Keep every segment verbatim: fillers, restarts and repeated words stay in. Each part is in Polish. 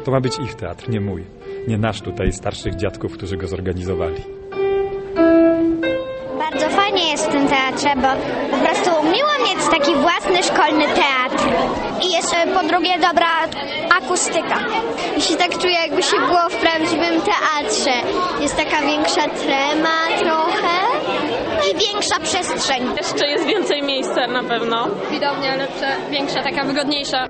to ma być ich teatr, nie mój. Nie nasz tutaj starszych dziadków, którzy go zorganizowali. Bardzo fajnie jest w tym teatrze, bo po prostu miło mieć taki własny szkolny teatr. I jeszcze po drugie dobra akustyka. I się tak czuję, jakby się było w prawdziwym teatrze. Jest taka większa trema trochę i większa przestrzeń. Jeszcze jest więcej miejsca na pewno. Widownia lepsza, większa, taka wygodniejsza.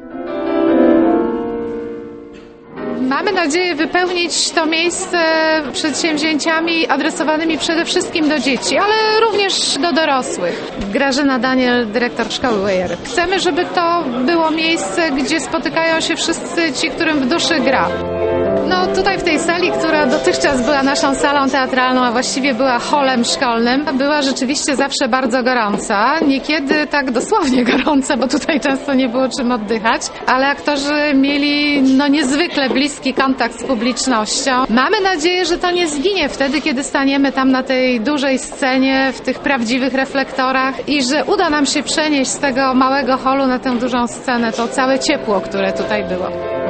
Mamy nadzieję wypełnić to miejsce przedsięwzięciami adresowanymi przede wszystkim do dzieci, ale również do dorosłych. Grażyna Daniel, dyrektor szkoły Wejer. Chcemy, żeby to było miejsce, gdzie spotykają się wszyscy ci, którym w duszy gra. No tutaj w tej sali, która dotychczas była naszą salą teatralną, a właściwie była holem szkolnym, była rzeczywiście zawsze bardzo gorąca. Niekiedy tak dosłownie gorąca, bo tutaj często nie było czym oddychać, ale aktorzy mieli no niezwykle bliski kontakt z publicznością. Mamy nadzieję, że to nie zginie wtedy, kiedy staniemy tam na tej dużej scenie, w tych prawdziwych reflektorach i że uda nam się przenieść z tego małego holu na tę dużą scenę to całe ciepło, które tutaj było.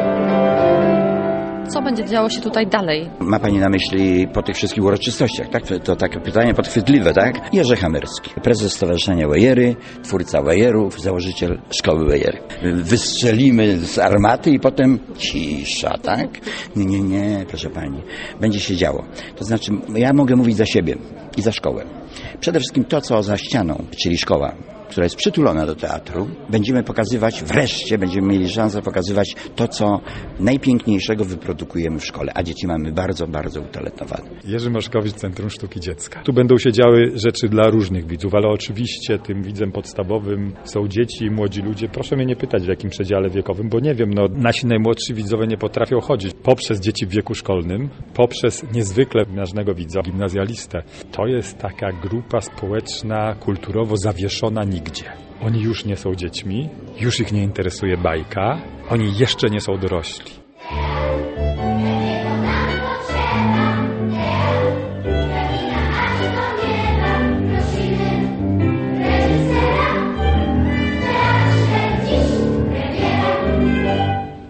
Co będzie działo się tutaj dalej? Ma Pani na myśli po tych wszystkich uroczystościach, tak? To, to takie pytanie podchwytliwe, tak? Jerzy Hamerski, prezes Stowarzyszenia Wejery, twórca Wejerów, założyciel szkoły Wejery. Wystrzelimy z armaty i potem cisza, tak? Nie, nie, nie, proszę Pani. Będzie się działo. To znaczy, ja mogę mówić za siebie i za szkołę. Przede wszystkim to, co za ścianą, czyli szkoła, która jest przytulona do teatru, będziemy pokazywać, wreszcie będziemy mieli szansę pokazywać to, co najpiękniejszego wyprodukujemy w szkole, a dzieci mamy bardzo, bardzo utalentowane. Jerzy Moszkowicz, Centrum Sztuki Dziecka. Tu będą się działy rzeczy dla różnych widzów, ale oczywiście tym widzem podstawowym są dzieci i młodzi ludzie. Proszę mnie nie pytać, w jakim przedziale wiekowym, bo nie wiem, no nasi najmłodsi widzowie nie potrafią chodzić. Poprzez dzieci w wieku szkolnym, poprzez niezwykle ważnego widza, gimnazjalistę. To jest taka grupa społeczna, kulturowo zawieszona nigdzie. Oni już nie są dziećmi, już ich nie interesuje bajka, oni jeszcze nie są dorośli.